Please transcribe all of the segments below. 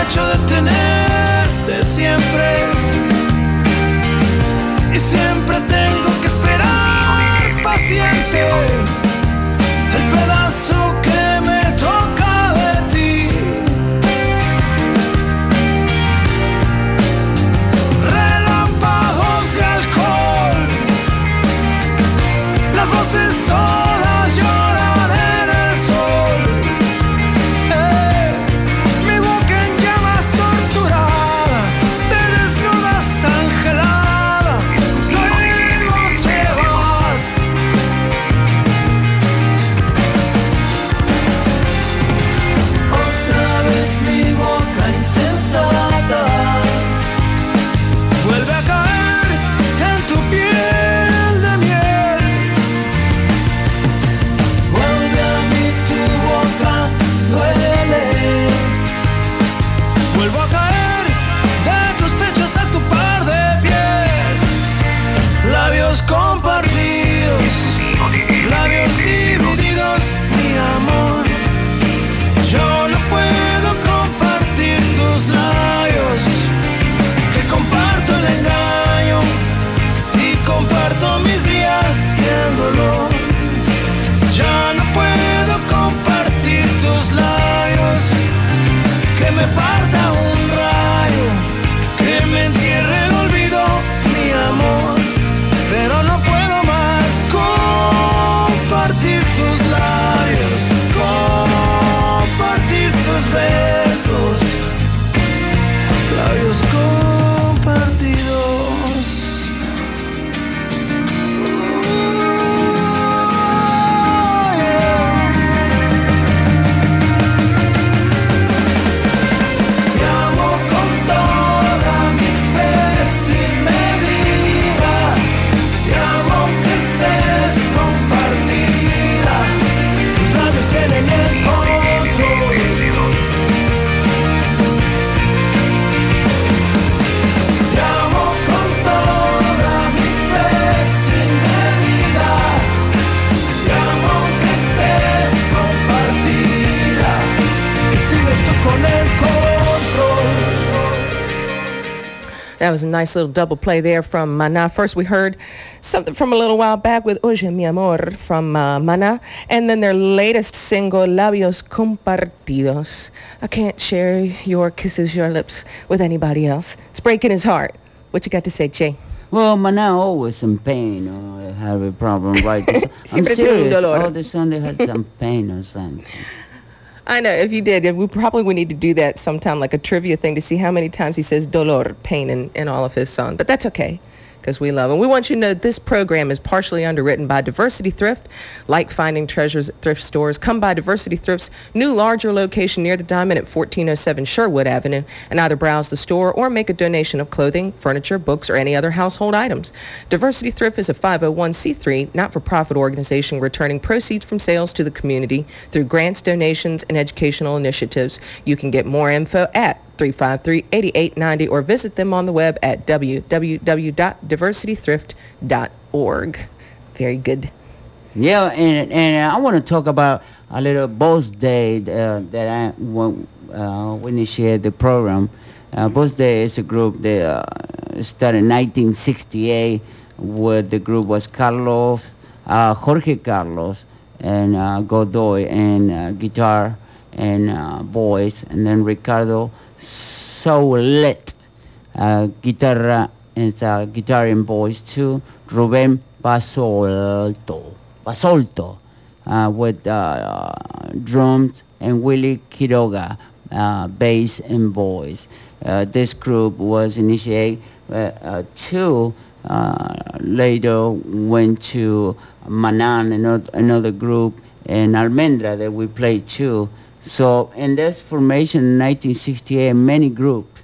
hecho de tenerte siempre. Y siempre tengo que esperar paciente el pedazo que me toca de ti. Relámpagos de alcohol, las voces todas lloran en el sol. Mi boca en llamas torturada, te desnudas angelada, luego te vas. Otra vez mi boca insensata vuelve a caer en tu piel de miel. Vuelve a mí, tu boca duele. Vuelvo a caer de tus pechos a tu par de pies. Labios compartidos, labios divididos, mi amor. Yo no puedo compartir tus labios, que comparto el engaño y comparto mis días y el dolor. Ya no puedo compartir tus labios, que me parta un rayo, que me entierre el olvido, mi amor. Pero no puedo más compartir tus labios, compartir tus besos, labios compartidos. Te amo con toda mi fe sin medida. Te amo aunque estés compartida. Tus labios tienen el control. Te amo con toda mi fe sin medida. Te amo aunque estés compartida. Y sigues tú con el control. That was a nice little double play there from Mana. First, we heard something from a little while back with Oye Mi Amor from Mana. And then their latest single, Labios Compartidos. I can't share your kisses, your lips with anybody else. It's breaking his heart. What you got to say, Jay? Well, Mana always in pain or have a problem, right? I'm Siempre tiene un serious. dolor. All the song they had some pain or something. I know, if you did, we probably would need to do that sometime, like a trivia thing, to see how many times he says dolor, pain, in all of his songs. But that's okay, because we love him. We want you to know this program is partially underwritten by Diversity Thrift. Like finding treasures at thrift stores, come by Diversity Thrift's new larger location near the Diamond at 1407 Sherwood Avenue and either browse the store or make a donation of clothing, furniture, books, or any other household items. Diversity Thrift is a 501c3 not-for-profit organization returning proceeds from sales to the community through grants, donations, and educational initiatives. You can get more info at 353-8890 or visit them on the web at www.diversitythrift.org. Very good. Yeah, and I want to talk about a little Boss Day that I when we initiated the program. Boss Day is a group that started in 1968. Where the group was Carlos, Jorge Carlos, and Godoy, and guitar and voice, and then Ricardo Soulet, guitar and voice too. Ruben Basolto, with drums, and Willie Quiroga, bass and voice. This group was initiated to later went to Manan, another group, and Almendra that we played too. So in this formation in 1968, many groups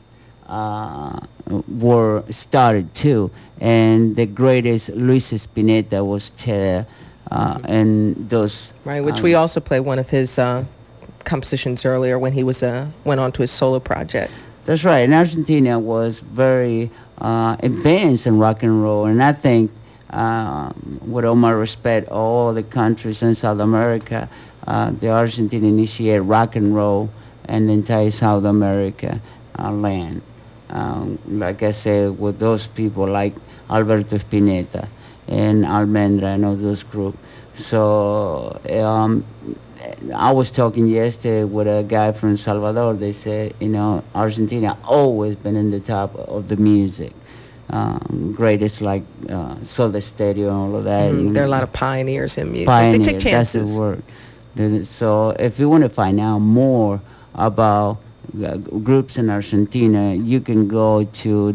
were started too, and the greatest Luis Spinetta was there, and those Right, which we also played one of his compositions earlier when he was went on to his solo project. That's right. And Argentina was very advanced in rock and roll, and I think, with all my respect, all the countries in South America, the Argentina initiated rock and roll and the entire South America land. Like I said, with those people like Alberto Spinetta and Almendra and all those groups. So I was talking yesterday with a guy from Salvador. They said, Argentina always been in the top of the music. Greatest like Soda Stereo and all of that. There are a lot of pioneers in music. They take Pioneer, that's the chances. word. So if you want to find out more about groups in Argentina, you can go to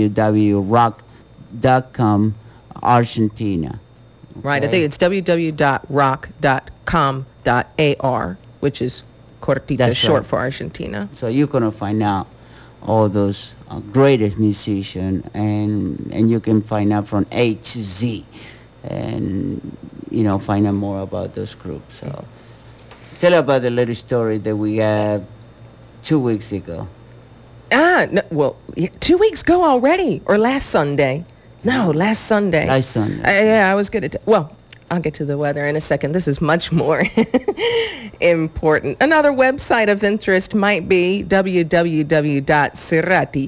www.rock.com Argentina. Right. I Okay, think it's www.rock.com.ar, which is cortito, that's right. short for Argentina. So you're gonna find out all those greatest musicians, and you can find out from A to Z, and find out more about those groups. So tell about the little story that we had 2 weeks ago. No, well, 2 weeks ago already, or last Sunday. No, No, last Sunday. last Sunday. Yeah, I was good at. Well, I'll get to the weather in a second. This is much more important. Another website of interest might be www.cerati,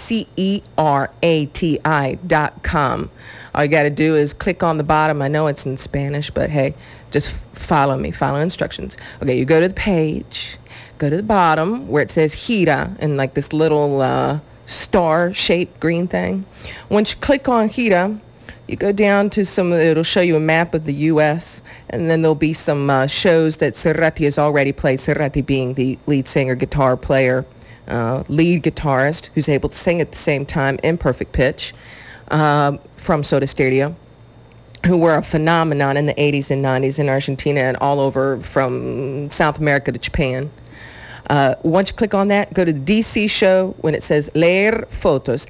CERATI.com. All you got to do is click on the bottom. I know it's in Spanish, but hey, just follow me, follow instructions. Okay, you go to the page, go to the bottom where it says Gira and like this little star-shaped green thing. Once you click on Gira, you go down to it'll show you a map of the U.S., and then there'll be some shows that Cerati has already played, Cerati being the lead singer, guitar player, lead guitarist, who's able to sing at the same time in perfect pitch, from Soda Stereo, who were a phenomenon in the 80s and 90s in Argentina and all over from South America to Japan. Once you click on that, go to the DC show when it says Leer Fotos,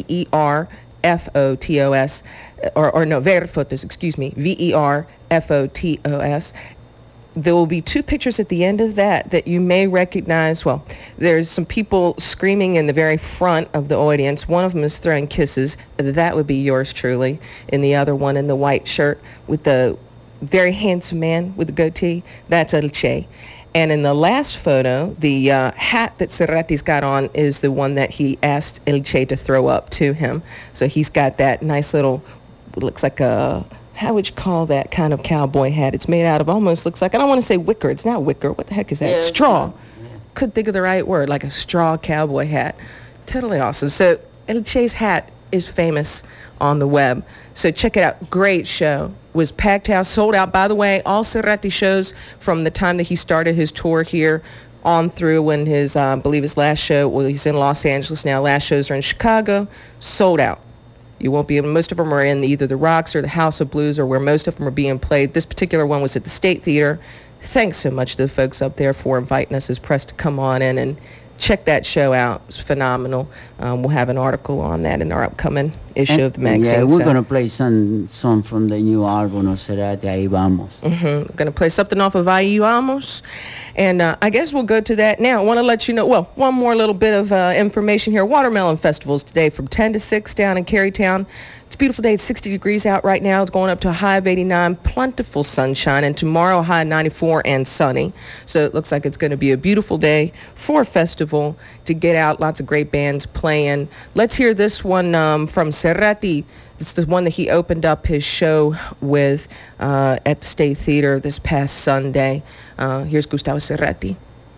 Leerfotos, or no, Ver Fotos, excuse me, Verfotos. There will be two pictures at the end of that you may recognize. Well, there's some people screaming in the very front of the audience. One of them is throwing kisses. That would be yours truly. And the other one in the white shirt with the very handsome man with the goatee, that's Elche. And in the last photo, the hat that Cerati's got on is the one that he asked Elche to throw up to him. So he's got that nice little, looks like a, how would you call that kind of cowboy hat? It's made out of, almost looks like, I don't want to say wicker. It's not wicker. What the heck is that? Yeah, Straw. yeah. Couldn't think of the right word, like a straw cowboy hat. Totally awesome. So Elche's hat is famous on the web. So check it out. Great show. Was packed house, sold out. By the way, all Cerati shows from the time that he started his tour here on through when his, I believe his last show, well, he's in Los Angeles now. Last shows are in Chicago. Sold out. You won't be able, most of them are in either the Rocks or the House of Blues or where most of them are being played. This particular one was at the State Theater. Thanks so much to the folks up there for inviting us as press to come on in and check that show out. It's phenomenal. We'll have an article on that in our upcoming issue of the Yeah, magazine. we're So, gonna play some song from the new album of Cerati. Ahí vamos. we're going to play something off of Ahí Vamos. And I guess we'll go to that now. I want to let you know, well, one more little bit of information here. Watermelon Festivals today from 10 to 6 down in Carytown. It's a beautiful day. It's 60 degrees out right now. It's going up to a high of 89, plentiful sunshine, and tomorrow a high of 94 and sunny. So it looks like it's going to be a beautiful day for a festival to get out. Lots of great bands playing. Let's hear this one from Cerati. It's the one that he opened up his show with at the State Theater this past Sunday. Here's Gustavo Cerati.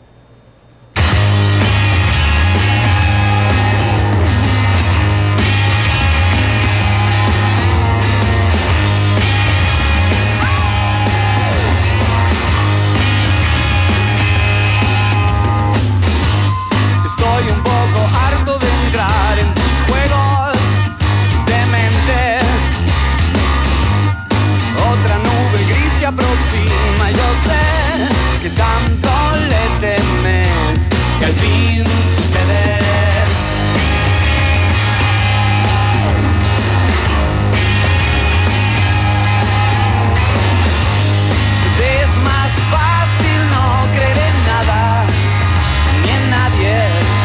Estoy un poco harto de entrar en tus juegos de mente. Otra nube gris se aproxima, yo sé que tanto le temes que al fin sucede. Te es más fácil no creer en nada ni en nadie.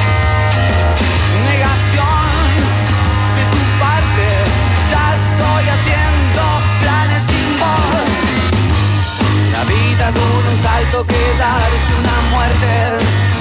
Negación de tu parte, ya estoy haciendo planes sin vos. La vida dura un salto que darse una muerte.